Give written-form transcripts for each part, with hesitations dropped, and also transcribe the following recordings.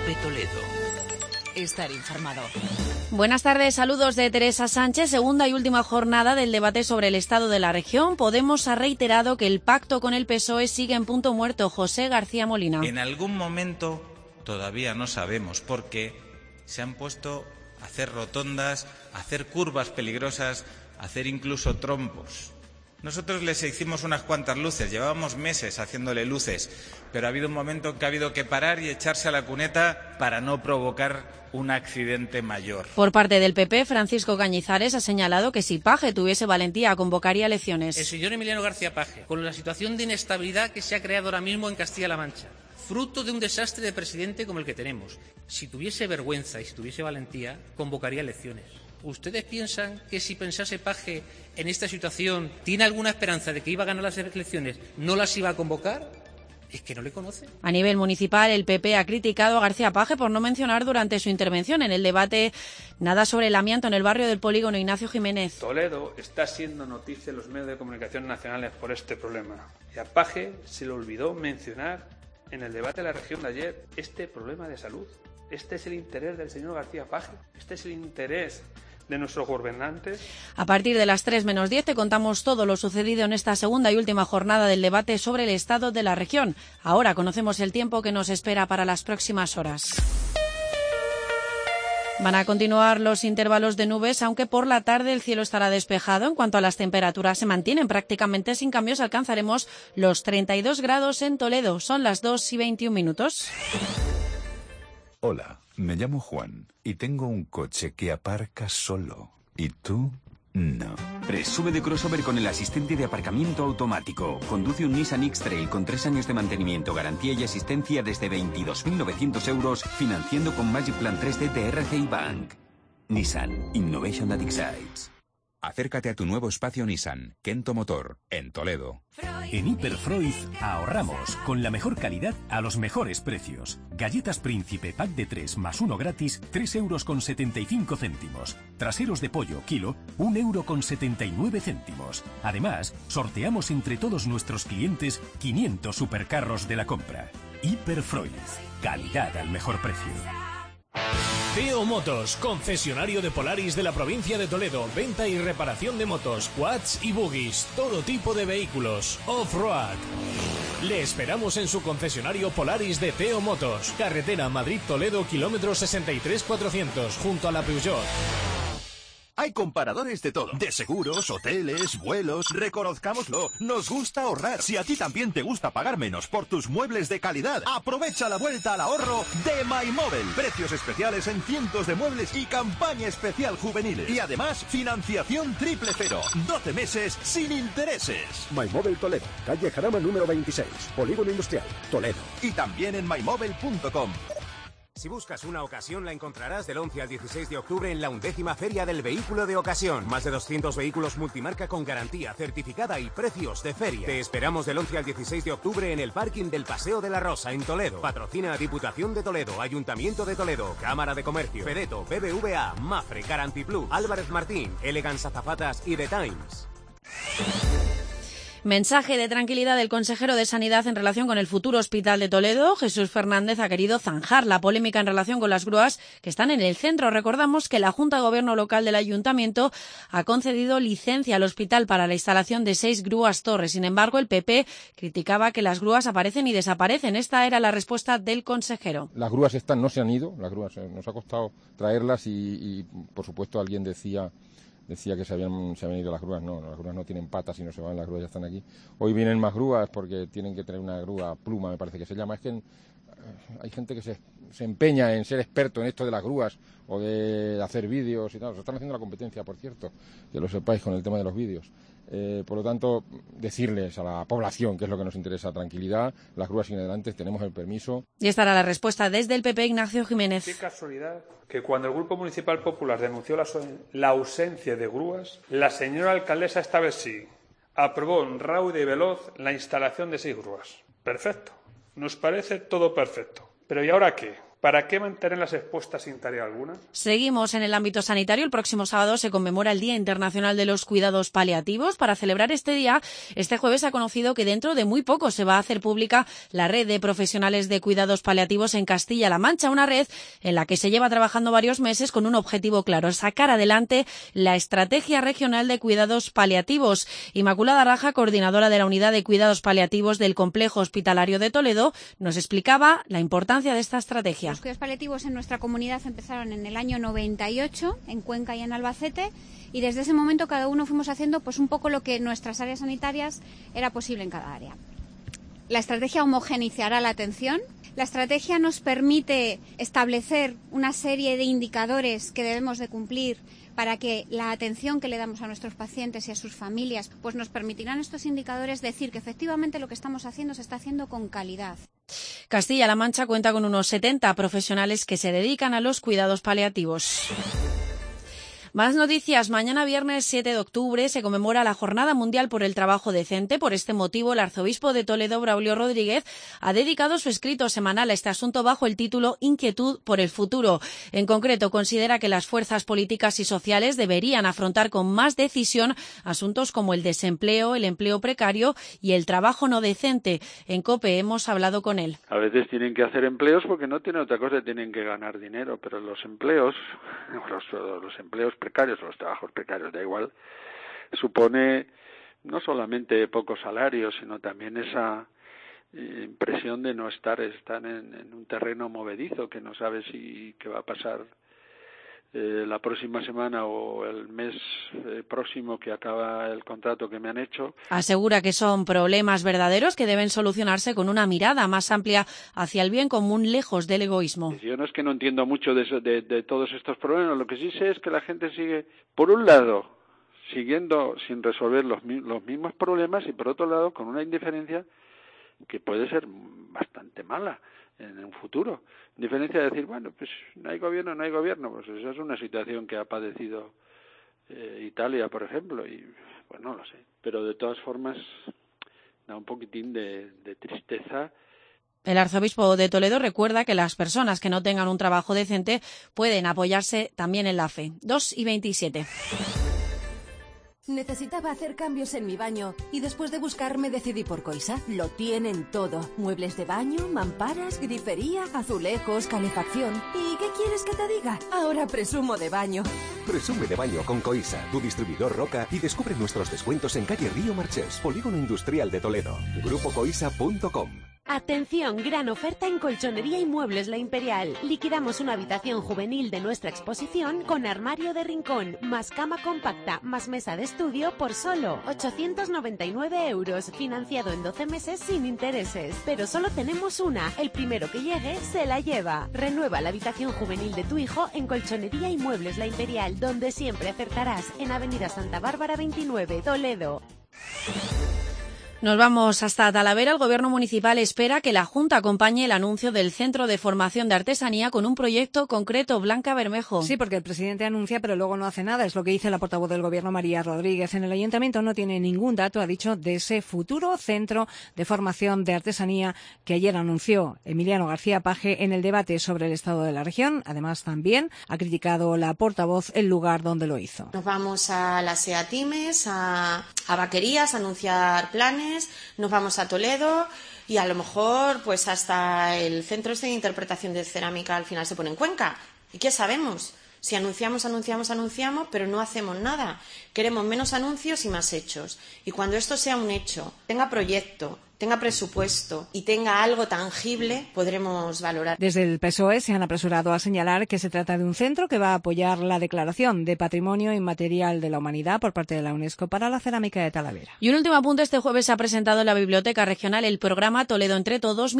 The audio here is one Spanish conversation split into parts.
Cope Toledo. Estar informado. Buenas tardes, saludos de Teresa Sánchez. Segunda y última jornada del debate sobre el estado de la región. Podemos ha reiterado que el pacto con el PSOE sigue en punto muerto. José García Molina. En algún momento, todavía no sabemos por qué, se han puesto a hacer rotondas, a hacer curvas peligrosas, a hacer incluso trompos. Nosotros les hicimos unas cuantas luces, llevábamos meses haciéndole luces, pero ha habido un momento en que ha habido que parar y echarse a la cuneta para no provocar un accidente mayor. Por parte del PP, Francisco Cañizares ha señalado que si Paje tuviese valentía convocaría elecciones. El señor Emiliano García Paje, con la situación de inestabilidad que se ha creado ahora mismo en Castilla-La Mancha, fruto de un desastre de presidente como el que tenemos, si tuviese vergüenza y si tuviese valentía, convocaría elecciones. ¿Ustedes piensan que si pensase Paje en esta situación tiene alguna esperanza de que iba a ganar las elecciones, no las iba a convocar? ¿Es que no le conoce? A nivel municipal, el PP ha criticado a García Paje por no mencionar durante su intervención en el debate nada sobre el amianto en el barrio del Polígono Ignacio Jiménez. Toledo está siendo noticia en los medios de comunicación nacionales por este problema. Y a Paje se le olvidó mencionar en el debate de la región de ayer este problema de salud. Este es el interés del señor García Paje. Este es el interés de nuestros gobernantes. A partir de las 3 menos 10 te contamos todo lo sucedido en esta segunda y última jornada del debate sobre el estado de la región. Ahora conocemos el tiempo que nos espera para las próximas horas. Van a continuar los intervalos de nubes, aunque por la tarde el cielo estará despejado. En cuanto a las temperaturas, se mantienen prácticamente sin cambios. Alcanzaremos los 32 grados en Toledo. Son las 2:21. Hola, me llamo Juan y tengo un coche que aparca solo. ¿Y tú? No. Presume de crossover con el asistente de aparcamiento automático. Conduce un Nissan X-Trail con 3 años de mantenimiento, garantía y asistencia desde 22.900 euros, financiando con Magic Plan 3D de RCI Bank. Nissan. Innovation that excites. Acércate a tu nuevo espacio Nissan, Kento Motor, en Toledo. En Hiperfreud ahorramos con la mejor calidad a los mejores precios. Galletas Príncipe pack de 3 más 1 gratis, 3,75 €. Traseros de pollo kilo, 1,79 €. Además, sorteamos entre todos nuestros clientes 500 supercarros de la compra. Hiperfreud, calidad al mejor precio. Teo Motos, concesionario de Polaris de la provincia de Toledo. Venta y reparación de motos, quads y buggies, todo tipo de vehículos, off-road. Le esperamos en su concesionario Polaris de Teo Motos. Carretera Madrid-Toledo, kilómetro 63,400, junto a la Peugeot. Hay comparadores de todo. De seguros, hoteles, vuelos. Reconozcámoslo. Nos gusta ahorrar. Si a ti también te gusta pagar menos por tus muebles de calidad, aprovecha la vuelta al ahorro de MyMobile. Precios especiales en cientos de muebles y campaña especial juvenil. Y además, financiación 000. 12 meses sin intereses. MyMobile Toledo. Calle Jarama número 26. Polígono Industrial. Toledo. Y también en mymobile.com. Si buscas una ocasión, la encontrarás del 11 al 16 de octubre en la 11ª Feria del Vehículo de Ocasión. Más de 200 vehículos multimarca con garantía certificada y precios de feria. Te esperamos del 11 al 16 de octubre en el parking del Paseo de la Rosa, en Toledo. Patrocina Diputación de Toledo, Ayuntamiento de Toledo, Cámara de Comercio, Fedeto, BBVA, Mafre, Garantiplus, Álvarez Martín, Elegance Azafatas y The Times. Mensaje de tranquilidad del consejero de Sanidad en relación con el futuro hospital de Toledo. Jesús Fernández ha querido zanjar la polémica en relación con las grúas que están en el centro. Recordamos que la Junta de Gobierno Local del Ayuntamiento ha concedido licencia al hospital para la instalación de 6 grúas torres. Sin embargo, el PP criticaba que las grúas aparecen y desaparecen. Esta era la respuesta del consejero. Las grúas no se han ido, las grúas nos ha costado traerlas y por supuesto alguien decía que se habían ido las grúas. No, las grúas no tienen patas y no se van, las grúas ya están aquí. Hoy vienen más grúas porque tienen que tener una grúa pluma, me parece que se llama. Es que hay gente que se empeña en ser experto en esto de las grúas o de hacer vídeos y tal. Se están haciendo la competencia, por cierto, que lo sepáis con el tema de los vídeos. Por lo tanto, decirles a la población que es lo que nos interesa, tranquilidad, las grúas siguen adelante, tenemos el permiso. Y esta era la respuesta desde el PP, Ignacio Jiménez. Qué casualidad que cuando el Grupo Municipal Popular denunció la ausencia de grúas, la señora alcaldesa esta vez sí aprobó rauda y veloz la instalación de 6 grúas. Perfecto, nos parece todo perfecto. Pero ¿y ahora qué? ¿Para qué mantenerlas expuestas sin tarea alguna? Seguimos en el ámbito sanitario. El próximo sábado se conmemora el Día Internacional de los Cuidados Paliativos. Para celebrar este día, este jueves se ha conocido que dentro de muy poco se va a hacer pública la red de profesionales de cuidados paliativos en Castilla-La Mancha, una red en la que se lleva trabajando varios meses con un objetivo claro: sacar adelante la Estrategia Regional de Cuidados Paliativos. Inmaculada Raja, coordinadora de la Unidad de Cuidados Paliativos del Complejo Hospitalario de Toledo, nos explicaba la importancia de esta estrategia. Los cuidados paliativos en nuestra comunidad empezaron en el año 98, en Cuenca y en Albacete, y desde ese momento cada uno fuimos haciendo pues un poco lo que en nuestras áreas sanitarias era posible en cada área. La estrategia homogeneizará la atención. La estrategia nos permite establecer una serie de indicadores que debemos de cumplir para que la atención que le damos a nuestros pacientes y a sus familias, pues nos permitirán estos indicadores decir que efectivamente lo que estamos haciendo se está haciendo con calidad. Castilla-La Mancha cuenta con unos 70 profesionales que se dedican a los cuidados paliativos. Más noticias. Mañana viernes 7 de octubre se conmemora la Jornada Mundial por el Trabajo Decente. Por este motivo, el arzobispo de Toledo, Braulio Rodríguez, ha dedicado su escrito semanal a este asunto bajo el título Inquietud por el futuro. En concreto, considera que las fuerzas políticas y sociales deberían afrontar con más decisión asuntos como el desempleo, el empleo precario y el trabajo no decente. En COPE hemos hablado con él. A veces tienen que hacer empleos porque no tienen otra cosa, tienen que ganar dinero, pero los empleos precarios, los trabajos precarios, da igual, supone no solamente pocos salarios, sino también esa impresión de no estar en un terreno movedizo, que no sabes si qué va a pasar la próxima semana o el mes próximo que acaba el contrato que me han hecho. Asegura que son problemas verdaderos que deben solucionarse con una mirada más amplia hacia el bien común, lejos del egoísmo. Yo no es que no entiendo mucho de todos estos problemas, lo que sí sé es que la gente sigue, por un lado, siguiendo sin resolver los mismos problemas, y por otro lado con una indiferencia que puede ser bastante mala en un futuro. Indiferencia de decir, bueno, pues no hay gobierno, pues esa es una situación que ha padecido Italia, por ejemplo, y pues no lo sé, pero de todas formas da un poquitín de tristeza. El arzobispo de Toledo recuerda que las personas que no tengan un trabajo decente pueden apoyarse también en la fe. 2:27. Necesitaba hacer cambios en mi baño y después de buscar me decidí por Coisa. Lo tienen todo. Muebles de baño, mamparas, grifería, azulejos, calefacción. ¿Y qué quieres que te diga? Ahora presumo de baño. Presume de baño con Coisa, tu distribuidor Roca, y descubre nuestros descuentos en calle Río Marchés, Polígono Industrial de Toledo. Grupocoisa.com. Atención, gran oferta en colchonería y muebles La Imperial. Liquidamos una habitación juvenil de nuestra exposición con armario de rincón, más cama compacta, más mesa de estudio por solo 899 €, financiado en 12 meses sin intereses. Pero solo tenemos una, el primero que llegue se la lleva. Renueva la habitación juvenil de tu hijo en colchonería y muebles La Imperial, donde siempre acertarás, en Avenida Santa Bárbara 29, Toledo. Nos vamos hasta Talavera. El Gobierno municipal espera que la Junta acompañe el anuncio del Centro de Formación de Artesanía con un proyecto concreto. Blanca Bermejo. Sí, porque el presidente anuncia pero luego no hace nada. Es lo que dice la portavoz del Gobierno, María Rodríguez. En el Ayuntamiento no tiene ningún dato, ha dicho, de ese futuro Centro de Formación de Artesanía que ayer anunció Emiliano García Paje en el debate sobre el estado de la región. Además, también ha criticado la portavoz el lugar donde lo hizo. Nos vamos a las EATIMES, a vaquerías, a anunciar planes. Nos vamos a Toledo y a lo mejor pues hasta el centro de interpretación de cerámica al final se pone en Cuenca. ¿Y qué sabemos? Si anunciamos, pero no hacemos nada. Queremos menos anuncios y más hechos. Y cuando esto sea un hecho, tenga proyecto, tenga presupuesto y tenga algo tangible, podremos valorar. Desde el PSOE se han apresurado a señalar que se trata de un centro que va a apoyar la declaración de Patrimonio Inmaterial de la Humanidad por parte de la UNESCO para la cerámica de Talavera. Y un último apunte: este jueves se ha presentado en la Biblioteca Regional el programa Toledo entre Todos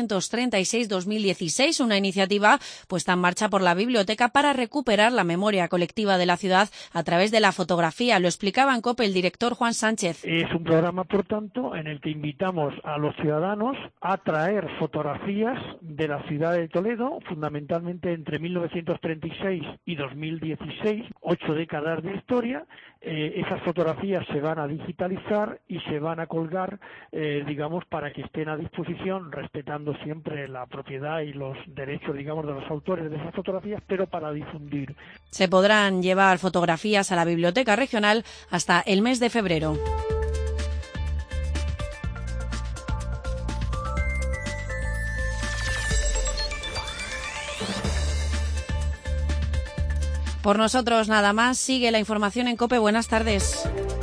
1936-2016, una iniciativa puesta en marcha por la biblioteca para recuperar la memoria colectiva de la ciudad a través de la fotografía. Lo explicaba en COPE el director Juan Sánchez. Es un programa, por tanto, en el que invitamos invitamos a los ciudadanos a traer fotografías de la ciudad de Toledo, fundamentalmente entre 1936 y 2016, 8 décadas de historia. Esas fotografías se van a digitalizar y se van a colgar, digamos, para que estén a disposición, respetando siempre la propiedad y los derechos, digamos, de los autores de esas fotografías, pero para difundir. Se podrán llevar fotografías a la Biblioteca Regional hasta el mes de febrero. Por nosotros nada más. Sigue la información en COPE. Buenas tardes.